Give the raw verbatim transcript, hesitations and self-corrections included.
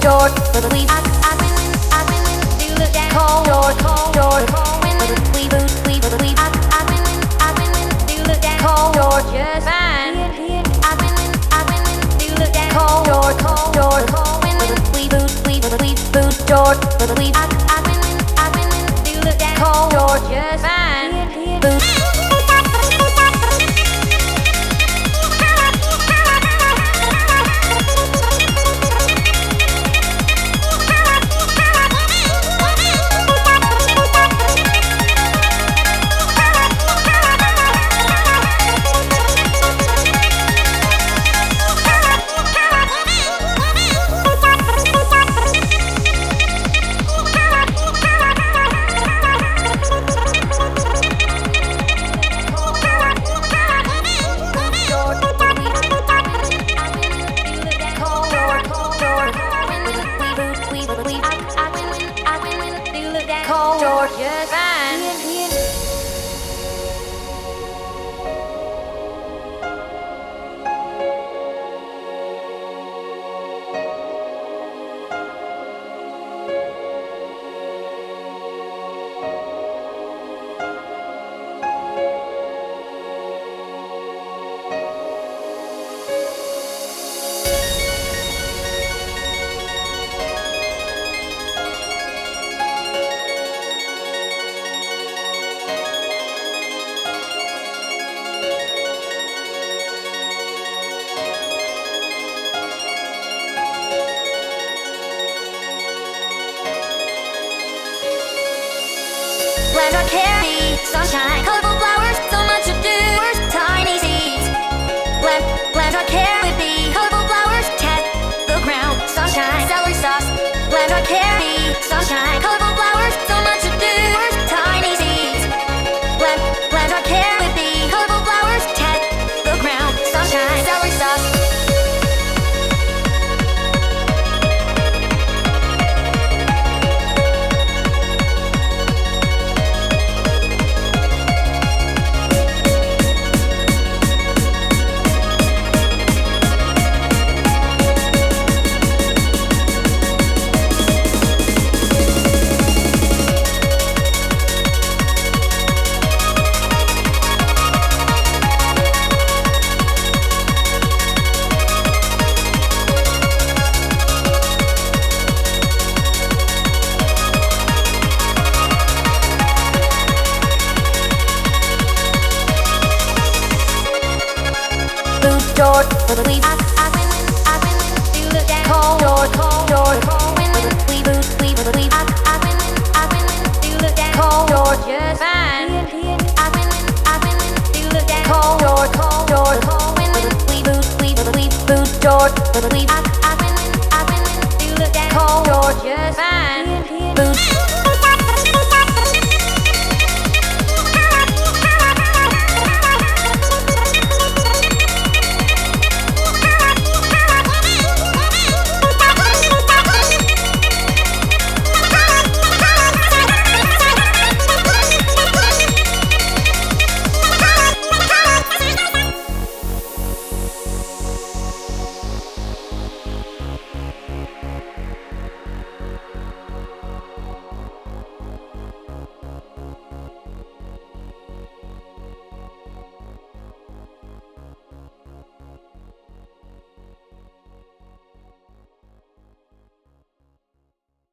George, we I I win I win do look down. Call George, call George, win win we boot we we I I win I win do look down. Call George, just fine. I win I win do look down. Call George, call George, win win we boot we we boot George, we I I win I win do look down. Call George, just fine. Boot. Call George, just fine. Land or carry sunshine, colorful flowers, so much to do. Tiny seeds. Land, land or carry be colorful flowers, test the ground. Sunshine, celery sauce. Land or carry sunshine, colorful flowers, so much to do. Tiny seeds. Land, land or carry be colorful flowers, test the ground. Sunshine, celery sauce. George, we I I win I win do look down. Call George, call George, win win we boot we we I I win I win do look down. Call George, just fine. I win I win do look down. Call George, call George, win win we boot we we boot George, we I I win I win do look down. Call George, just fine.